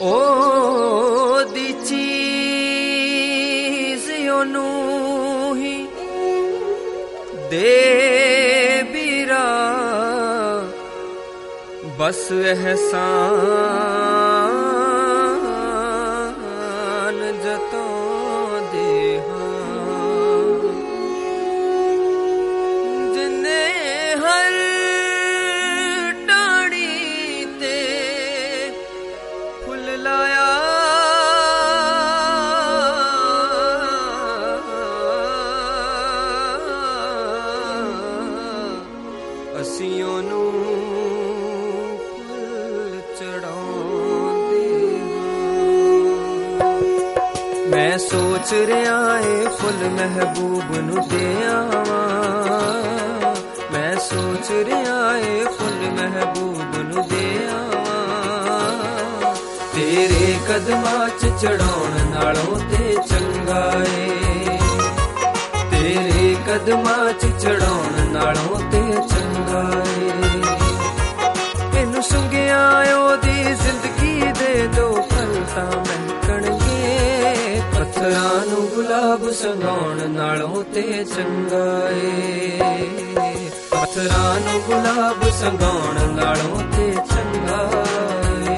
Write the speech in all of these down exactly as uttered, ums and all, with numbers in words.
ਉਹਦੀ ਚੀਜ਼ ਉਹਨੂੰ ਹੀ ਦੇ ਵੀਰਾ ਬਸ ਅਹਿਸਾਨ ਜਤੋਂ ਦੇ ਜਿੰਨੇ ਹਰ ਟਾੜੀ ਤੇ ਫੁੱਲ ਲਾਇਆ ਅਸੀਂ ਉਹਨੂੰ मैं सोच रहा है फुल महबूब नू दे आवां मैं सोच रहा है फुल महबूब नू दे आवां तेरे कदमां च चढ़ाउण नालों ते चंगा ए तेरे कदमां च चढ़ाउण नालों ते चंगा ए इनू सुंघिया ओदी जिंदगी दे दो पल तां महकणगे ਪੱਥਰਾਂ ਨੂੰ ਗੁਲਾਬ ਸੰਘਾਉਣ ਨਾਲੋਂ ਤੇ ਚੰਗਾ ਏ ਪੱਥਰਾਂ ਨੂੰ ਗੁਲਾਬ ਸੰਘਾਉਣ ਨਾਲੋਂ ਤੇ ਚੰਗਾ ਏ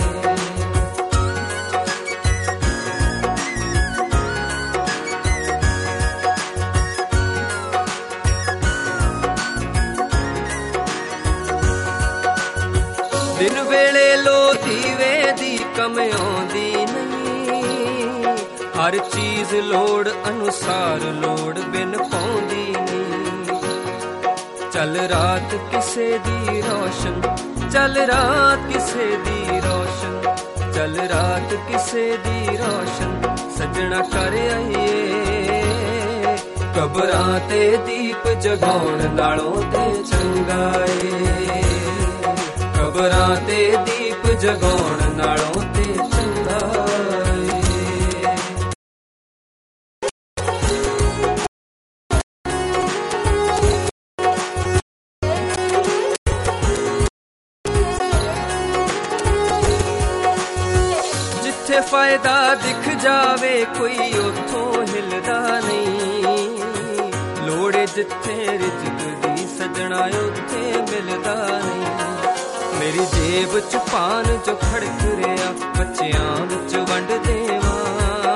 ਦਿਨ ਵੇਲੇ ਲੋ ਦੀਵੇ ਦੀ ਕਮ ਆਉਂਦੀ ਨਹੀਂ हर चीज लोड़ अनुसार लोड़ बिन पाउंदी नहीं चल रात किसे दी रोशन चल रात किसे दी रोशन चल रात किसे दी रोशन सजना कर आईए कबरां ते दीप जगाउण नालों ते चंगा ए कबरां ते दीप जगाउण नालों ते चंगा फायदा दिख जावे कोई उथों हिलदा नहीं लोड़े जिथे रिज़्क़ दी सजना उथे मिलदा नहीं मेरी जेब च पान जो खड़क रिया बच्चियां विच वंड देवां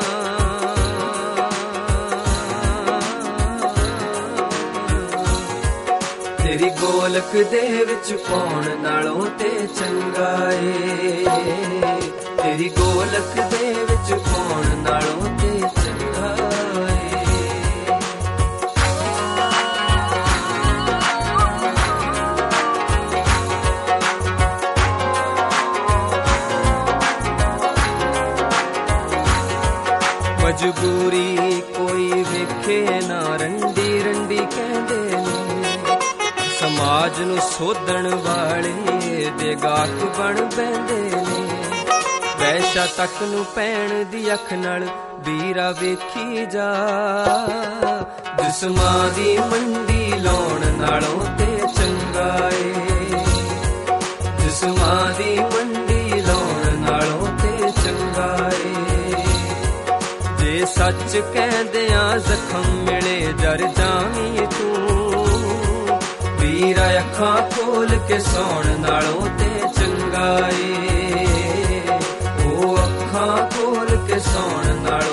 तेरी गोलक दे विच पाउण नालों ते चंगा ए तेरी गोलक दे विच पाउण नालों ते चंगा ए मजबूरी कोई वेखे ना रंडी रंडी कहंदे ने समाज नूं सोधण वाले दे गाक बण बैंदे ने वैशा तक नूं पैण दी अख नाल ਵੀਰਾ ਵੇਖੀ जा जिस्मां दी मंडी लाउण नालों ते चंगा ए जिस्मां दी मंडी लाउण नालों ते चंगा ए जे सच कहंदियां जखम मिले जर जावीं तूं ਵੀਰਾ अखां खोल के सौण नालों ते चंगा ए ओ अखां खोल के सौण नालों